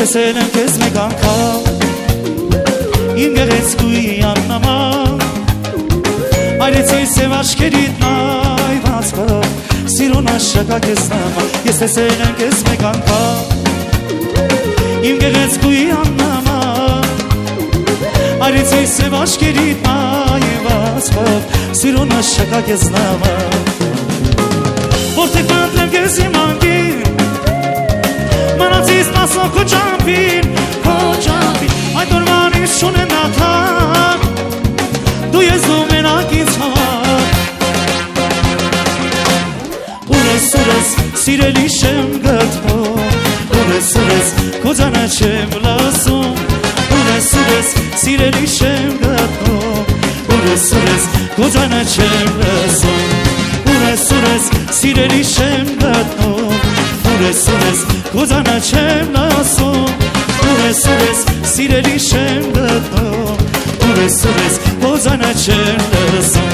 տեսել եմ քեզ մեկ անգամ Իմ գեղեցկուի աննաման Այրեցի սև աչքերիդ նայված կով Սիրուն աշակա քեզ նման Ես տեսել եմ քեզ մեկ անգամ Իմ գեղեցկուի աննաման Այրեցի սև աչքերիդ նայված կով Սիրուն աշակա քեզ նման Որտեղ պանդրեմ քեզ իմ անգին Մնացի սպասող քո ճամփին Այդ օրվանից չունեմ նաթան Դու ես դու մենակ ինձ համար Ուրես սիրելի շեմ գտնում Ուրես քո ձայնը չեմ լսում Ուրես սիրելի շեմ գտնում Ուրես քո ձայնը չեմ լսում Ուրես սիրելի շեմ գտնում Ուրես քո ձայնը չեմ լսում Ուրես սիրելի շեմ գտնում Ուրես քո ձայնը չեմ լսում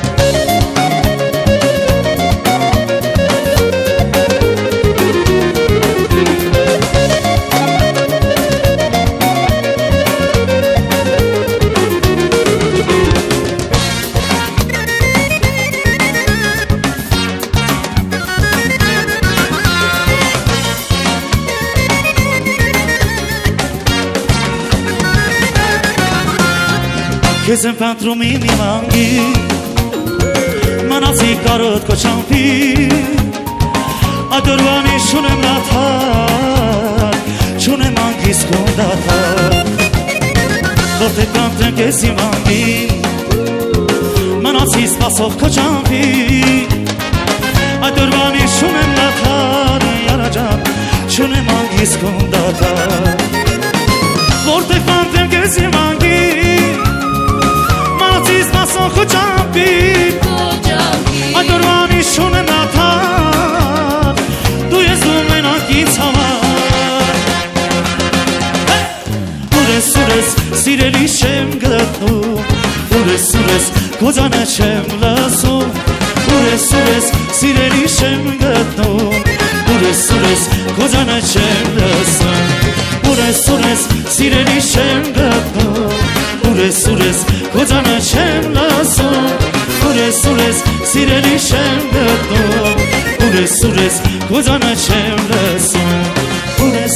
Քեզ եմ փնտրում իմ անգին Մնացի կարոտ քո ճամփին Այդ օրվանից չունեմ նաթան Չունեմ անգիս կոնդաթան Որտեղ փնտրեմ քեզ իմ անգին Մնացի սպասող քո ճամփին Այդ օրվանից չունեմ նաթան Յարա ջան Չունեմ անգիս կոնդաթան Որտեղ փնտրեմ քեզ իմ անգին Քո ճամփին Այդ օրվանից չունեմ նաթան Դու ես դու մենակ ինձ համար Ուրես սիրելի շեմ գտնում Ուրես քո ձայնը չեմ լսում Ուրես սիրելի շեմ գտնում Ուրես քո ձայնը չեմ լսում Ուրես սիրելի շեմ գտնում Ուրես քո ձայնը չեմ լսում Ուրես սիրելի շեմ գտնում Ուրես քո ձայնը չեմ լսում Ուրես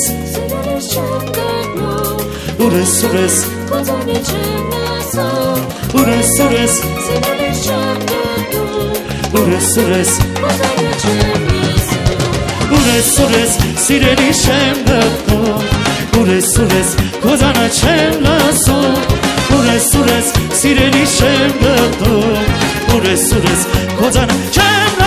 Ուրես քո ձայնը չեմ լսում Ուրես սիրելի շեմ գտնում Ուրես քո ձայնը չեմ լսում Ուրես սիրելի շեմ գտնում Ուրես քո ձայնը չեմ լսում Ուրես սիրելի շեմ գտնում Ուրես քո ձայնը չեմ